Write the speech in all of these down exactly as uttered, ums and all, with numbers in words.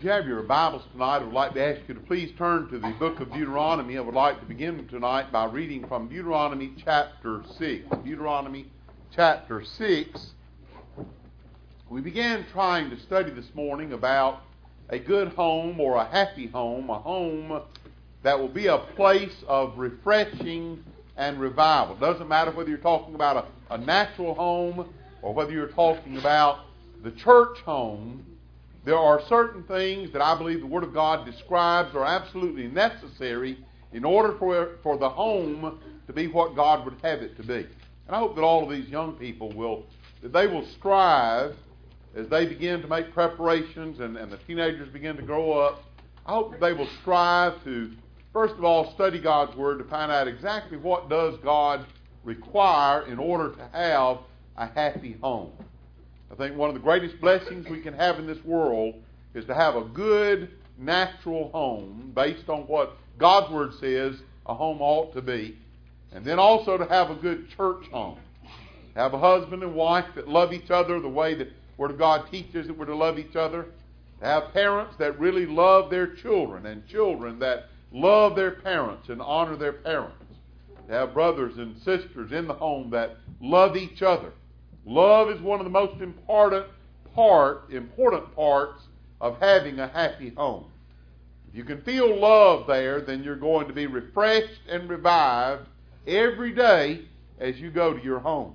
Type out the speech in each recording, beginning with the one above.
you have your Bibles tonight, I would like to ask you to please turn to the book of Deuteronomy. I would like to begin tonight by reading from Deuteronomy chapter six. Deuteronomy chapter six. We began trying to study this morning about a good home or a happy home, a home that will be a place of refreshing and revival. It doesn't matter whether you're talking about a, a natural home or whether you're talking about the church home. There are certain things that I believe the Word of God describes are absolutely necessary in order for, for the home to be what God would have it to be. And I hope that all of these young people will, that they will strive as they begin to make preparations and, and the teenagers begin to grow up. I hope that they will strive to, first of all, study God's Word to find out exactly what does God require in order to have a happy home. I think one of the greatest blessings we can have in this world is to have a good natural home based on what God's Word says a home ought to be. And then also to have a good church home. Have a husband and wife that love each other the way that the Word of God teaches that we're to love each other. To have parents that really love their children and children that love their parents and honor their parents. To have brothers and sisters in the home that love each other. Love is one of the most important part, important parts of having a happy home. If you can feel love there, then you're going to be refreshed and revived every day as you go to your home.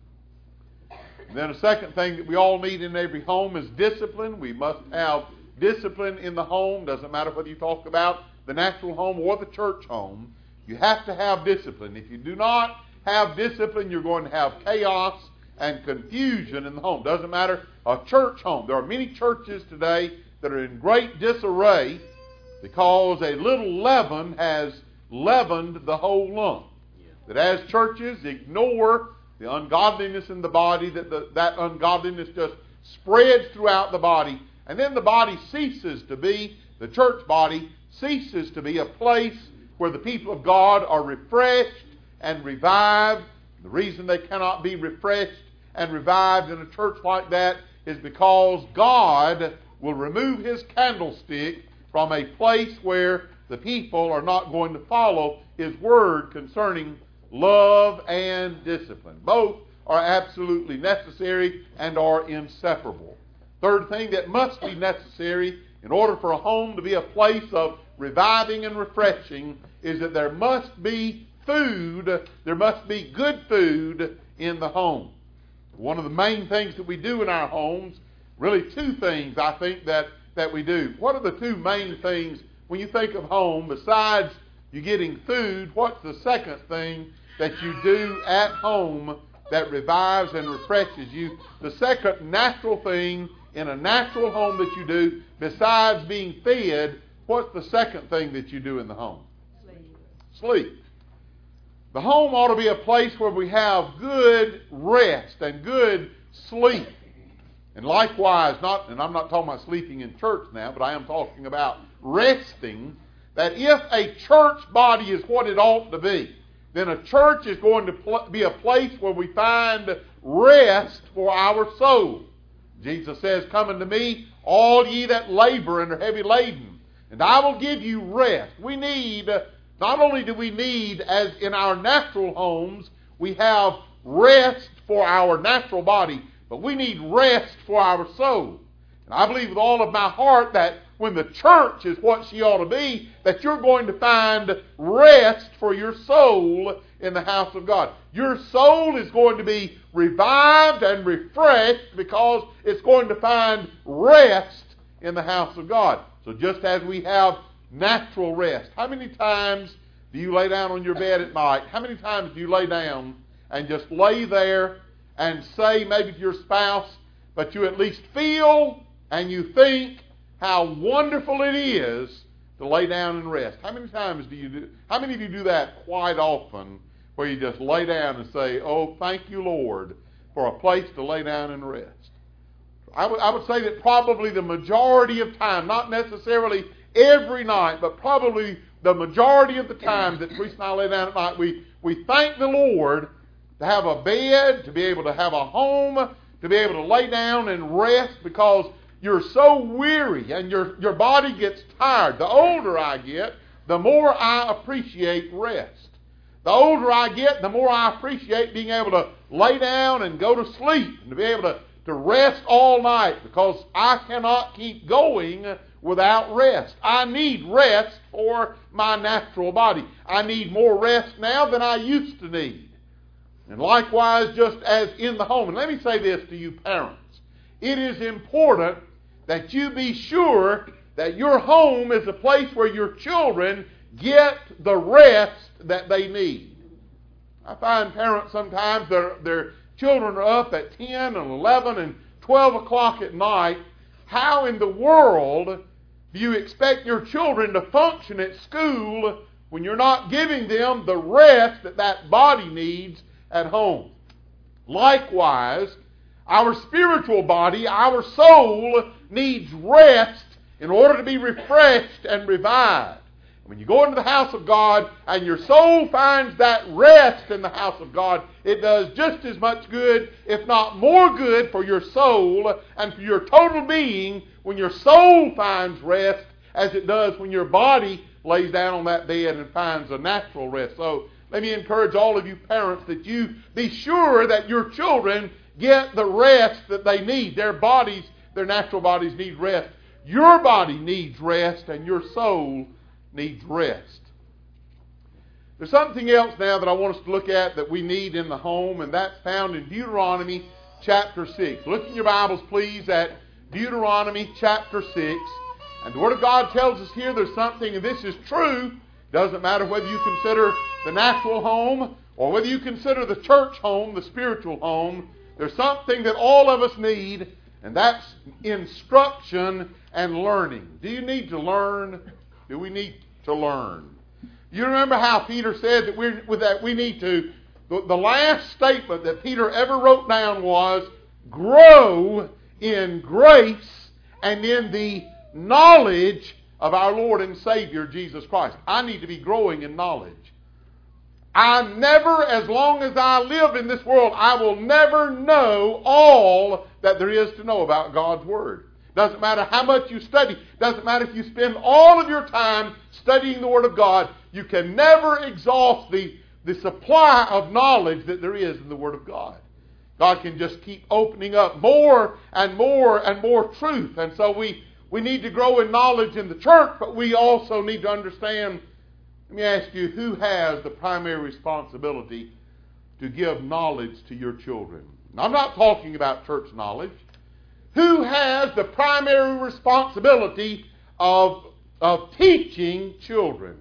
And then a second thing that we all need in every home is discipline. We must have discipline in the home. Doesn't matter whether you talk about the natural home or the church home. You have to have discipline. If you do not have discipline, you're going to have chaos and confusion in the home. Doesn't matter, a church home. There are many churches today that are in great disarray because a little leaven has leavened the whole lump. Yeah. That as churches ignore the ungodliness in the body, that the, that ungodliness just spreads throughout the body, and then the body ceases to be, the church body ceases to be a place where the people of God are refreshed and revived. The reason they cannot be refreshed and revived in a church like that is because God will remove His candlestick from a place where the people are not going to follow His Word concerning love and discipline. Both are absolutely necessary and are inseparable. Third thing that must be necessary in order for a home to be a place of reviving and refreshing is that there must be food, there must be good food in the home. One of the main things that we do in our homes, really two things I think that, that we do. What are the two main things when you think of home, besides you getting food, what's the second thing that you do at home that revives and refreshes you? The second natural thing in a natural home that you do, besides being fed, what's the second thing that you do in the home? Sleep. Sleep. The home ought to be a place where we have good rest and good sleep. And likewise, not, and I'm not talking about sleeping in church now, but I am talking about resting, that if a church body is what it ought to be, then a church is going to pl- be a place where we find rest for our soul. Jesus says, "Come unto me, all ye that labor and are heavy laden, and I will give you rest." We need... Not only do we need, as in our natural homes, we have rest for our natural body, but we need rest for our soul. And I believe with all of my heart that when the church is what she ought to be, that you're going to find rest for your soul in the house of God. Your soul is going to be revived and refreshed because it's going to find rest in the house of God. So just as we have natural rest. How many times do you lay down on your bed at night? How many times do you lay down and just lay there and say maybe to your spouse, but you at least feel and you think how wonderful it is to lay down and rest? How many times do you do, how many of you do that quite often, where you just lay down and say, "Oh, thank you, Lord, for a place to lay down and rest"? I would, I would say that probably the majority of time, not necessarily every night, but probably the majority of the time that Teresa and I lay down at night, we, we thank the Lord to have a bed, to be able to have a home, to be able to lay down and rest, because you're so weary and your, your body gets tired. The older I get, the more I appreciate rest. The older I get, the more I appreciate being able to lay down and go to sleep and to be able to, to rest all night, because I cannot keep going without rest. I need rest for my natural body. I need more rest now than I used to need. And likewise, just as in the home. And let me say this to you parents. It is important that you be sure that your home is a place where your children get the rest that they need. I find parents sometimes, their, their children are up at ten and eleven and twelve o'clock at night. How in the world do you expect your children to function at school when you're not giving them the rest that that body needs at home? Likewise, our spiritual body, our soul, needs rest in order to be refreshed and revived. When you go into the house of God and your soul finds that rest in the house of God, it does just as much good, if not more good, for your soul and for your total being when your soul finds rest as it does when your body lays down on that bed and finds a natural rest. So let me encourage all of you parents that you be sure that your children get the rest that they need. Their bodies, their natural bodies need rest. Your body needs rest and your soul needs rest. There's something else now that I want us to look at that we need in the home, and that's found in Deuteronomy chapter six. Look in your Bibles, please, at Deuteronomy chapter six. And the Word of God tells us here there's something, and this is true. It doesn't matter whether you consider the natural home or whether you consider the church home, the spiritual home. There's something that all of us need, and that's instruction and learning. Do you need to learn? Do we need to learn? You remember how Peter said that, we're, that we need to, the, the last statement that Peter ever wrote down was, grow in grace and in the knowledge of our Lord and Savior, Jesus Christ. I need to be growing in knowledge. I never, as long as I live in this world, I will never know all that there is to know about God's Word. Doesn't matter how much you study. Doesn't matter if you spend all of your time studying the Word of God. You can never exhaust the, the supply of knowledge that there is in the Word of God. God can just keep opening up more and more and more truth. And so we, we need to grow in knowledge in the church, but we also need to understand. Let me ask you, who has the primary responsibility to give knowledge to your children? Now, I'm not talking about church knowledge. Who has the primary responsibility of, of teaching children?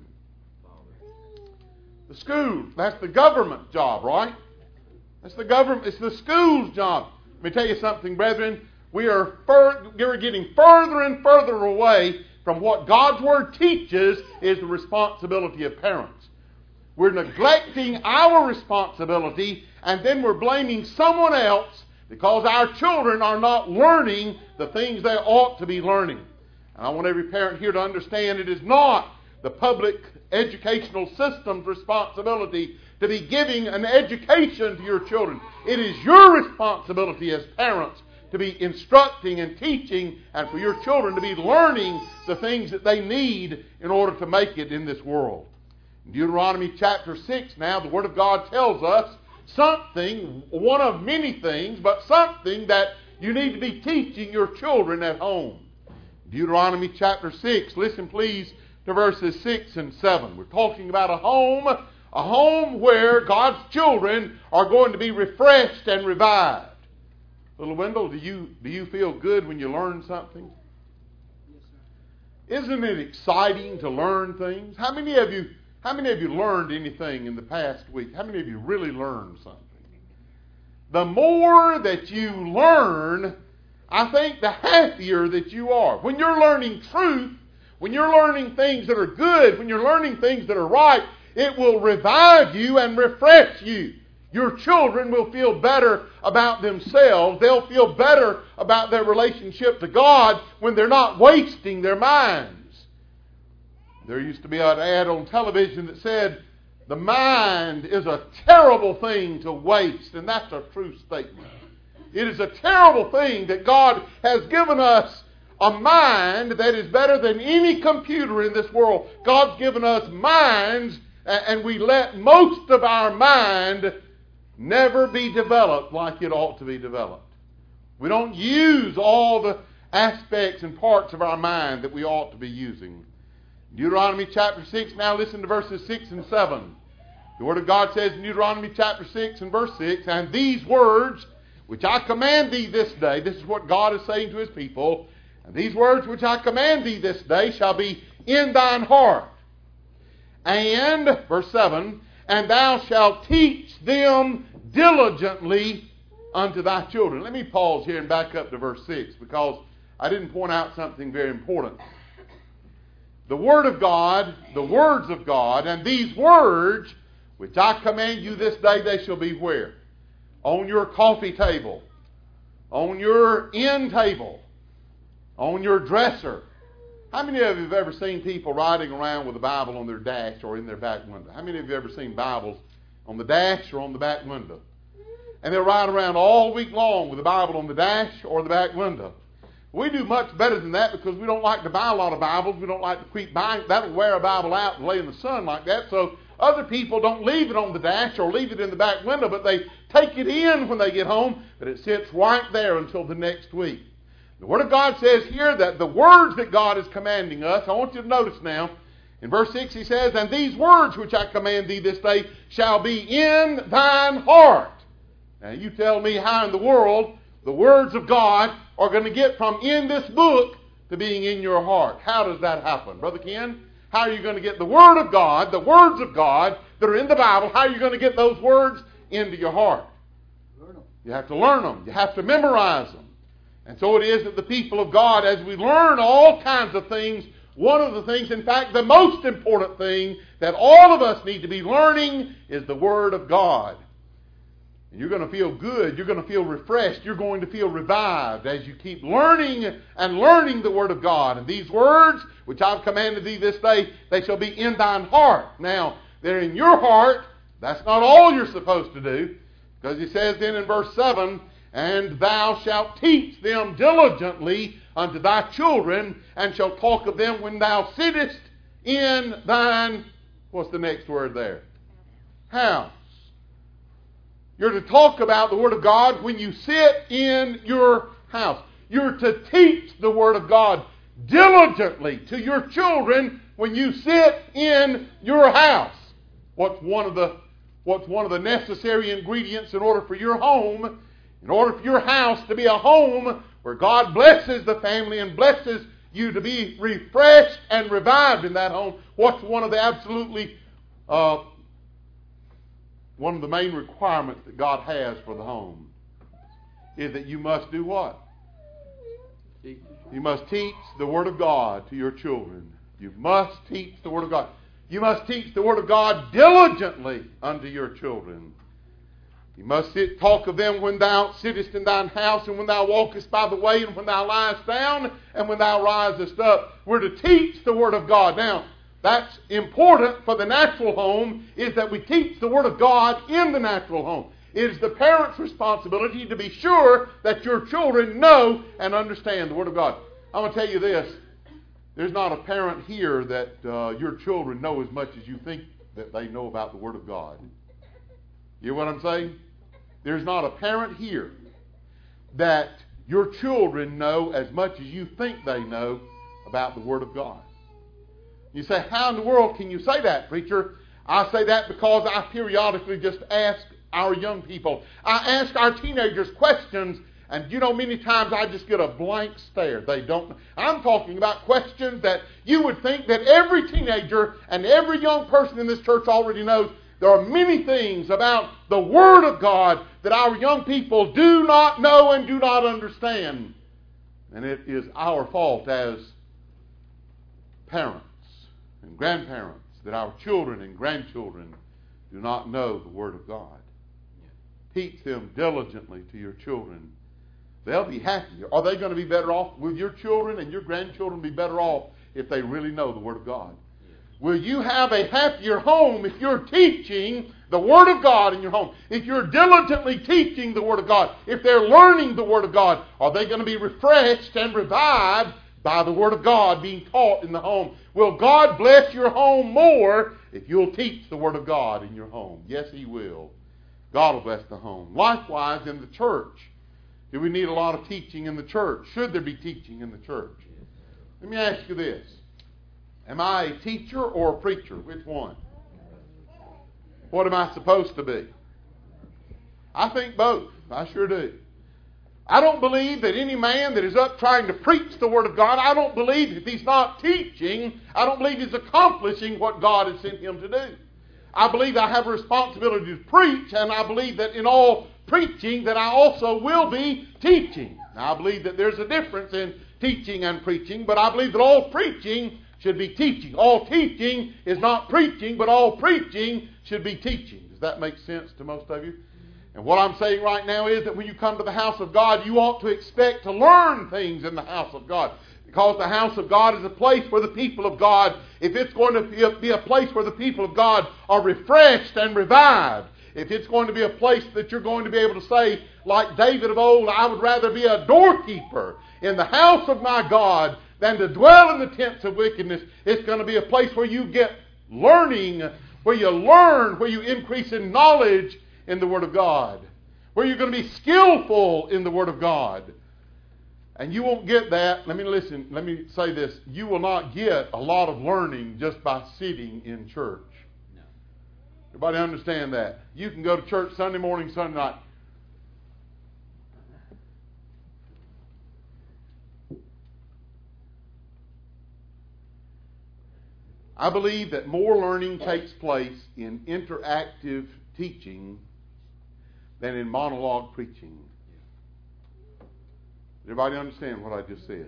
The school. That's the government job, right? That's the government. It's the school's job. Let me tell you something, brethren. We are fur- we're getting further and further away from what God's Word teaches is the responsibility of parents. We're neglecting our responsibility, and then we're blaming someone else because our children are not learning the things they ought to be learning. And I want every parent here to understand it is not the public educational system's responsibility to be giving an education to your children. It is your responsibility as parents to be instructing and teaching, and for your children to be learning the things that they need in order to make it in this world. In Deuteronomy chapter six now, the Word of God tells us something, one of many things, but something that you need to be teaching your children at home. Deuteronomy chapter six, listen please to verses six and seven. We're talking about a home, a home where God's children are going to be refreshed and revived. Little Wendell, do you do you feel good when you learn something? Yes, sir. Isn't it exciting to learn things? How many of you how many of you learned anything in the past week? How many of you really learned something? The more that you learn, I think the happier that you are. When you're learning truth, when you're learning things that are good, when you're learning things that are right, it will revive you and refresh you. Your children will feel better about themselves. They'll feel better about their relationship to God when they're not wasting their minds. There used to be an ad on television that said, the mind is a terrible thing to waste, and that's a true statement. It is a terrible thing that God has given us a mind that is better than any computer in this world. God's given us minds, and we let most of our mind never be developed like it ought to be developed. We don't use all the aspects and parts of our mind that we ought to be using. Deuteronomy chapter six, now listen to verses six and seven. The Word of God says in Deuteronomy chapter six and verse six, "And these words which I command thee this day," this is what God is saying to His people, "and these words which I command thee this day shall be in thine heart. And," verse seven, "and thou shalt teach them diligently unto thy children." Let me pause here and back up to verse six, because I didn't point out something very important. The Word of God, the words of God, and these words which I command you this day, they shall be where? On your coffee table, on your end table, on your dresser. How many of you have ever seen people riding around with a Bible on their dash or in their back window? How many of you have ever seen Bibles on the dash or on the back window? And they'll ride around all week long with a Bible on the dash or the back window. We do much better than that because we don't like to buy a lot of Bibles. We don't like to keep buying. That'll wear a Bible out and lay in the sun like that. So other people don't leave it on the dash or leave it in the back window, but they take it in when they get home, but it sits right there until the next week. The Word of God says here that the words that God is commanding us, I want you to notice now, in verse six He says, "And these words which I command thee this day shall be in thine heart." Now you tell me how in the world the words of God are going to get from in this book to being in your heart. How does that happen? Brother Ken, how are you going to get the Word of God, the words of God that are in the Bible, how are you going to get those words into your heart? Learn them. You have to learn them. You have to memorize them. And so it is that the people of God, as we learn all kinds of things, one of the things, in fact, the most important thing that all of us need to be learning is the Word of God. And you're going to feel good. You're going to feel refreshed. You're going to feel revived as you keep learning and learning the Word of God. And these words, which I've commanded thee this day, they shall be in thine heart. Now, they're in your heart. That's not all you're supposed to do. Because He says then in verse seven, "And thou shalt teach them diligently unto thy children, and shalt talk of them when thou sittest in thine," what's the next word there? House. You're to talk about the Word of God when you sit in your house. You're to teach the Word of God diligently to your children when you sit in your house. What's one of the what's one of the necessary ingredients in order for your home, in order for your house to be a home where God blesses the family and blesses you to be refreshed and revived in that home? What's one of the absolutely uh, one of the main requirements that God has for the home is that you must do what? You must teach the Word of God to your children. You must teach the Word of God. You must teach the Word of God diligently unto your children. You must sit, talk of them when thou sittest in thine house, and when thou walkest by the way, and when thou liest down, and when thou risest up. We're to teach the Word of God. Now, that's important for the natural home, is that we teach the Word of God in the natural home. It is the parent's responsibility to be sure that your children know and understand the Word of God. I'm going to tell you this. There's not a parent here that uh, your children know as much as you think that they know about the Word of God. You know what I'm saying? There's not a parent here that your children know as much as you think they know about the Word of God. You say, how in the world can you say that, preacher? I say that because I periodically just ask our young people. I ask our teenagers questions, and you know, many times I just get a blank stare. They don't. I'm talking about questions that you would think that every teenager and every young person in this church already knows. There are many things about the Word of God that our young people do not know and do not understand. And it is our fault as parents and grandparents that our children and grandchildren do not know the Word of God. Teach them diligently to your children. They'll be happier. Are they going to be better off? Will your children and your grandchildren be better off if they really know the Word of God? Will you have a happier home if you're teaching the Word of God in your home? If you're diligently teaching the Word of God, if they're learning the Word of God, are they going to be refreshed and revived by the Word of God being taught in the home. Will God bless your home more if you'll teach the Word of God in your home? Yes, He will. God will bless the home. Likewise, in the church. Do we need a lot of teaching in the church? Should there be teaching in the church? Let me ask you this. Am I a teacher or a preacher? Which one? What am I supposed to be? I think both. I sure do. I don't believe that any man that is up trying to preach the Word of God, I don't believe if he's not teaching, I don't believe he's accomplishing what God has sent him to do. I believe I have a responsibility to preach, and I believe that in all preaching that I also will be teaching. Now, I believe that there's a difference in teaching and preaching, but I believe that all preaching should be teaching. All teaching is not preaching, but all preaching should be teaching. Does that make sense to most of you? And what I'm saying right now is that when you come to the house of God, you ought to expect to learn things in the house of God. Because the house of God is a place where the people of God, if it's going to be a, be a place where the people of God are refreshed and revived, if it's going to be a place that you're going to be able to say, like David of old, I would rather be a doorkeeper in the house of my God than to dwell in the tents of wickedness. It's going to be a place where you get learning, where you learn, where you increase in knowledge in the Word of God, where you're going to be skillful in the Word of God. And you won't get that. Let me listen. Let me say this. You will not get a lot of learning just by sitting in church. No. Everybody understand that? You can go to church Sunday morning, Sunday night. I believe that more learning takes place in interactive teaching than in monologue preaching. Everybody understand what I just said?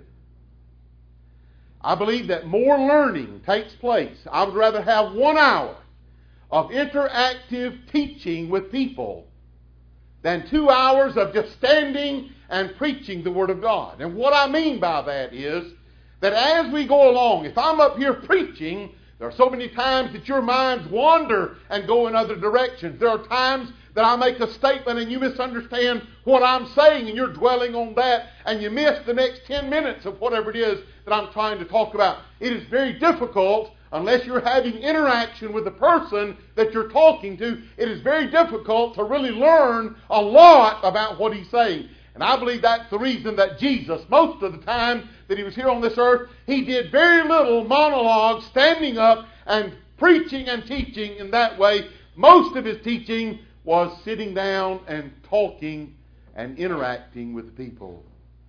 I believe that more learning takes place. I would rather have one hour of interactive teaching with people than two hours of just standing and preaching the Word of God. And what I mean by that is that as we go along, if I'm up here preaching, there are so many times that your minds wander and go in other directions. There are times that I make a statement and you misunderstand what I'm saying and you're dwelling on that and you miss the next ten minutes of whatever it is that I'm trying to talk about. It is very difficult, unless you're having interaction with the person that you're talking to, it is very difficult to really learn a lot about what he's saying. And I believe that's the reason that Jesus, most of the time that he was here on this earth, he did very little monologue, standing up and preaching and teaching in that way. Most of his teaching was sitting down and talking and interacting with the people.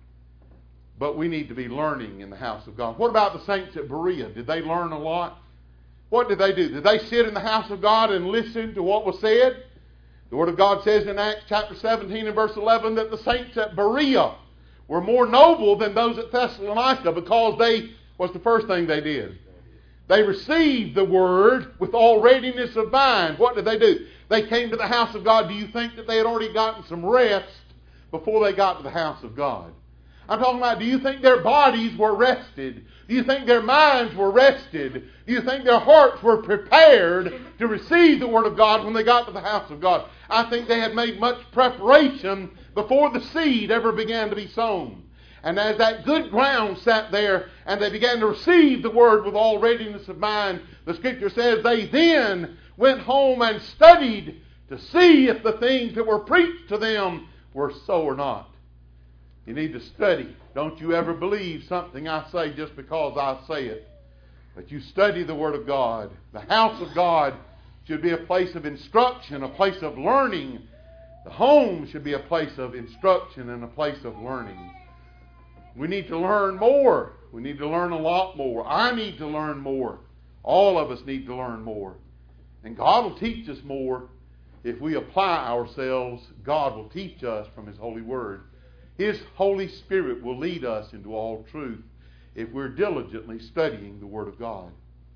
But we need to be learning in the house of God. What about the saints at Berea? Did they learn a lot? What did they do? Did they sit in the house of God and listen to what was said? The Word of God says in Acts chapter seventeen and verse eleven that the saints at Berea were more noble than those at Thessalonica because they, what's the first thing they did? They received the Word with all readiness of mind. What did they do? They came to the house of God. Do you think that they had already gotten some rest before they got to the house of God? I'm talking about, do you think their bodies were rested? Do you think their minds were rested? Do you think their hearts were prepared to receive the Word of God when they got to the house of God? I think they had made much preparation before the seed ever began to be sown. And as that good ground sat there and they began to receive the Word with all readiness of mind, the Scripture says they then went home and studied to see if the things that were preached to them were so or not. You need to study. Don't you ever believe something I say just because I say it. But you study the Word of God. The house of God should be a place of instruction, a place of learning. The home should be a place of instruction and a place of learning. We need to learn more. We need to learn a lot more. I need to learn more. All of us need to learn more. And God will teach us more. If we apply ourselves, God will teach us from His holy Word. His Holy Spirit will lead us into all truth if we're diligently studying the Word of God.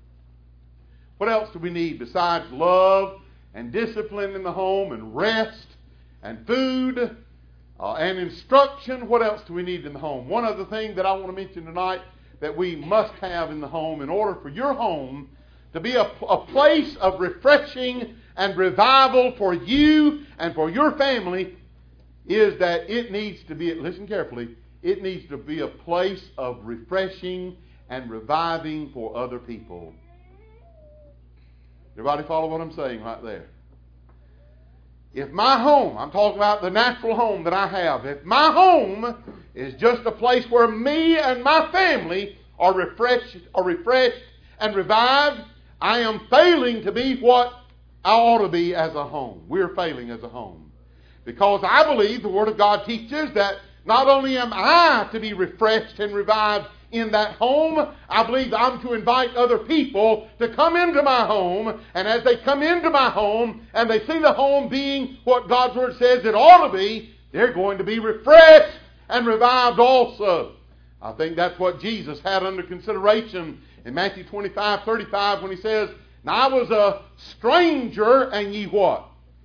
What else do we need besides love and discipline in the home and rest and food uh, and instruction? What else do we need in the home? One other thing that I want to mention tonight that we must have in the home in order for your home to be a, a place of refreshing and revival for you and for your family is that it needs to be, listen carefully, it needs to be a place of refreshing and reviving for other people. Everybody follow what I'm saying right there? If my home, I'm talking about the natural home that I have, if my home is just a place where me and my family are refreshed, are refreshed and revived, I am failing to be what I ought to be as a home. We're failing as a home. Because I believe the Word of God teaches that not only am I to be refreshed and revived in that home, I believe I'm to invite other people to come into my home. And as they come into my home and they see the home being what God's Word says it ought to be, they're going to be refreshed and revived also. I think that's what Jesus had under consideration in Matthew twenty-five thirty-five when He says, "Now I was a stranger and ye what?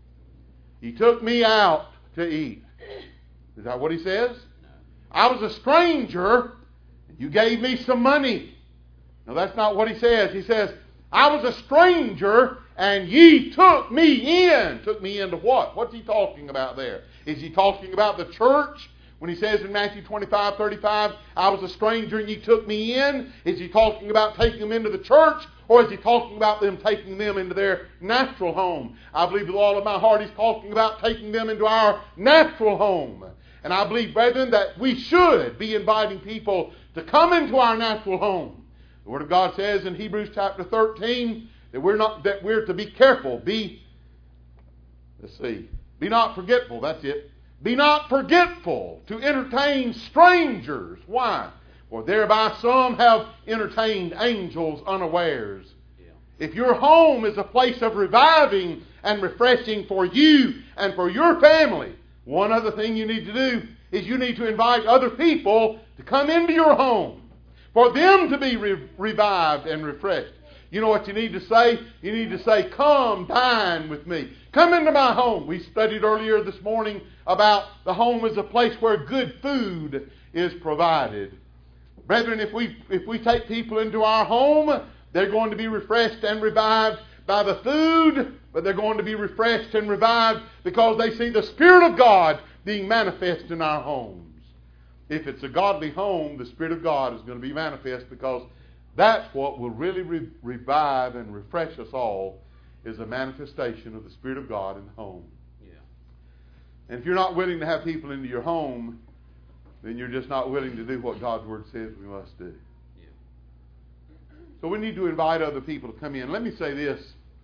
Ye took me out to eat." Is that what He says? I was a stranger, you gave me some money. No, that's not what He says. He says, I was a stranger and ye took me in. Took me into what? What's He talking about there? Is He talking about the church? When He says in Matthew twenty-five thirty-five, I was a stranger and ye took me in. Is He talking about taking them into the church? Or is He talking about them taking them into their natural home? I believe with all of my heart He's talking about taking them into our natural home. And I believe, brethren, that we should be inviting people to come into our natural home. The Word of God says in Hebrews chapter thirteen that we're not that we're to be careful. Be let's see. Be not forgetful. That's it. Be not forgetful to entertain strangers. Why? For thereby some have entertained angels unawares. Yeah. If your home is a place of reviving and refreshing for you and for your family, one other thing you need to do is you need to invite other people to come into your home for them to be re- revived and refreshed. You know what you need to say? You need to say, come dine with me. Come into my home. We studied earlier this morning about the home as a place where good food is provided. Brethren, if we if we take people into our home, they're going to be refreshed and revived by the food, but they're going to be refreshed and revived because they see the Spirit of God being manifest in our homes. If it's a godly home, the Spirit of God is going to be manifest because that's what will really re- revive and refresh us all, is a manifestation of the Spirit of God in the home. Yeah. And if you're not willing to have people into your home, then you're just not willing to do what God's Word says we must do. Yeah. So we need to invite other people to come in. Let me say this.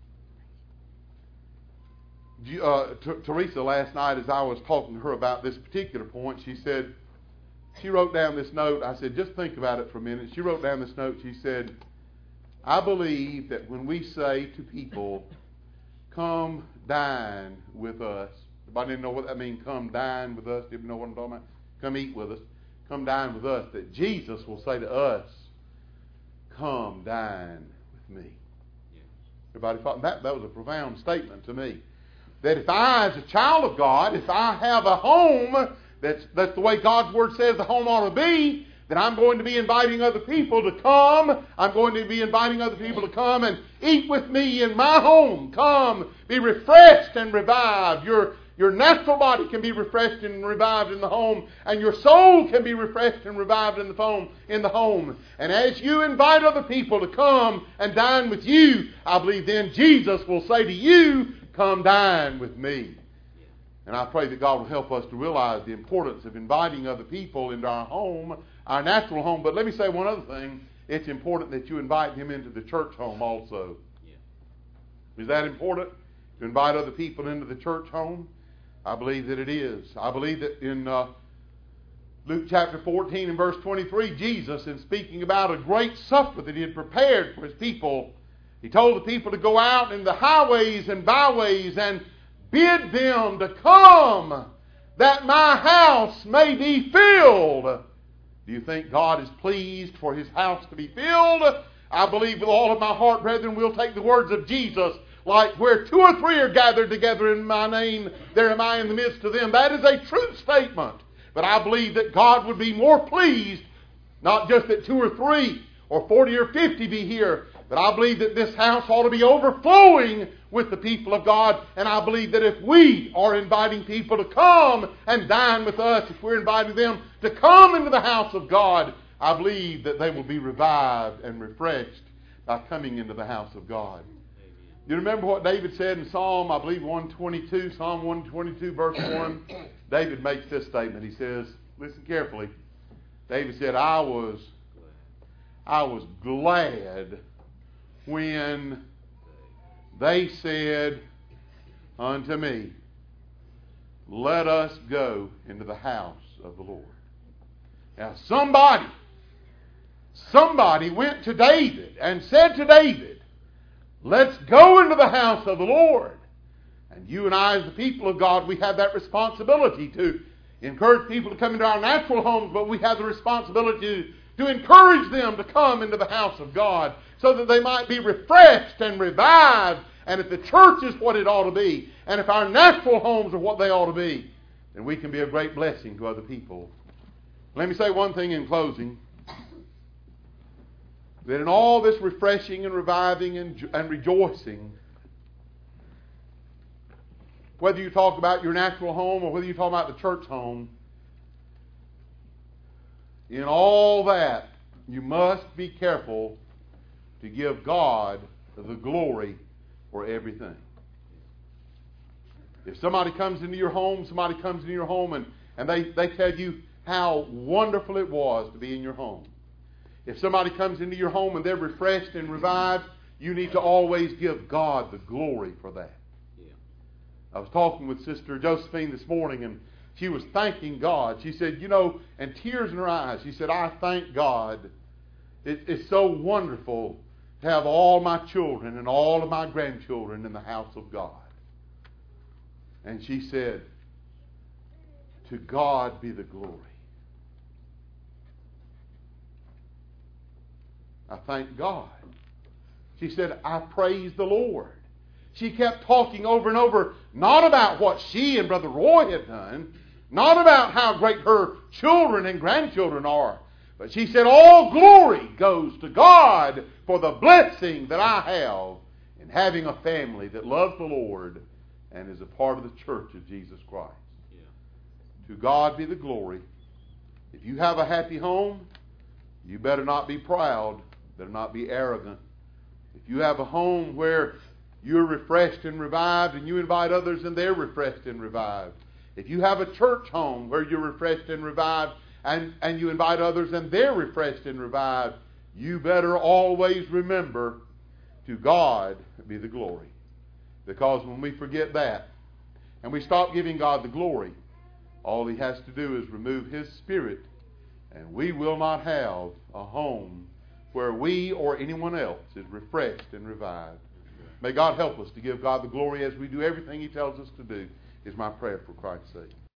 Uh, T- Teresa last night, as I was talking to her about this particular point, she said, she wrote down this note. I said, just think about it for a minute. She wrote down this note. She said, I believe that when we say to people, come dine with us. Everybody didn't know what that means, come dine with us. Didn't know what I'm talking about? Come eat with us. Come dine with us. That Jesus will say to us, come dine with me. Yes. Everybody thought that, that was a profound statement to me. That if I, as a child of God, if I have a home, that's, that's the way God's Word says the home ought to be, then I'm going to be inviting other people to come. I'm going to be inviting other people to come and eat with me in my home. Come, be refreshed and revived. Your, your natural body can be refreshed and revived in the home, and your soul can be refreshed and revived in the home. In the home. And as you invite other people to come and dine with you, I believe then Jesus will say to you, come dine with me. And I pray that God will help us to realize the importance of inviting other people into our home, our natural home. But let me say one other thing. It's important that you invite them into the church home also. Yeah. Is that important? To invite other people into the church home? I believe that it is. I believe that in uh, Luke chapter fourteen and verse twenty-three, Jesus, in speaking about a great supper that He had prepared for His people, He told the people to go out in the highways and byways and bid them to come, that my house may be filled. Do you think God is pleased for His house to be filled? I believe with all of my heart, brethren, we'll take the words of Jesus, like where two or three are gathered together in my name, there am I in the midst of them. That is a true statement. But I believe that God would be more pleased, not just that two or three or forty or fifty be here, But I believe that this house ought to be overflowing with the people of God. And I believe that if we are inviting people to come and dine with us, if we're inviting them to come into the house of God, I believe that they will be revived and refreshed by coming into the house of God. You remember what David said in Psalm, I believe, one twenty-two, Psalm one twenty-two, verse one? David makes this statement. He says, listen carefully. David said, I was, I was glad when they said unto me, let us go into the house of the Lord. Now somebody, somebody went to David and said to David, let's go into the house of the Lord. And you and I, as the people of God, we have that responsibility to encourage people to come into our natural homes, but we have the responsibility to, to encourage them to come into the house of God so that they might be refreshed and revived. And if the church is what it ought to be, and if our natural homes are what they ought to be, then we can be a great blessing to other people. Let me say one thing in closing. That in all this refreshing and reviving and, and rejoicing, whether you talk about your natural home or whether you talk about the church home, in all that, you must be careful to give God the glory for everything. If somebody comes into your home, somebody comes into your home and, and they, they tell you how wonderful it was to be in your home. If somebody comes into your home and they're refreshed and revived, you need to always give God the glory for that. Yeah. I was talking with Sister Josephine this morning, and she was thanking God. She said, you know, and tears in her eyes, she said, I thank God. It, it's so wonderful to have all my children and all of my grandchildren in the house of God. And she said, to God be the glory. I thank God. She said, I praise the Lord. She kept talking over and over, not about what she and Brother Roy had done, not about how great her children and grandchildren are, but she said, all glory goes to God for the blessing that I have in having a family that loves the Lord and is a part of the church of Jesus Christ. Yeah. To God be the glory. If you have a happy home, you better not be proud. Better not be arrogant. If you have a home where you're refreshed and revived and you invite others and they're refreshed and revived. If you have a church home where you're refreshed and revived and, and you invite others and they're refreshed and revived, you better always remember, to God be the glory. Because when we forget that and we stop giving God the glory, all He has to do is remove His Spirit, and we will not have a home where we or anyone else is refreshed and revived. May God help us to give God the glory as we do everything He tells us to do, is my prayer for Christ's sake.